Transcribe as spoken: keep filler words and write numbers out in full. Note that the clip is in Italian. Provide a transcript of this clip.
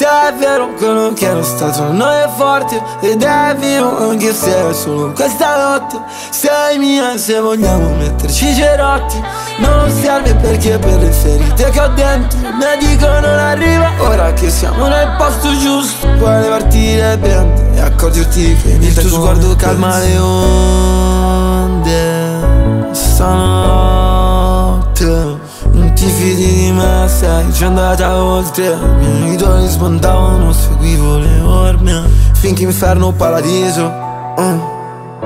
Se è vero quello che ero stato non è forte, ed è vero anche se è solo questa notte. Sei mia se vogliamo metterci cerotti. Non serve perché per le ferite che ho dentro il medico non arriva. Ora che siamo nel posto giusto puoi levarti le bende e accorgerti che il tuo sguardo calma le onde. Stanotte non ti fidi di me, sei già andata oltre. I miei idoli sbandavano, seguivo le orme finché inferno o paradiso. uh.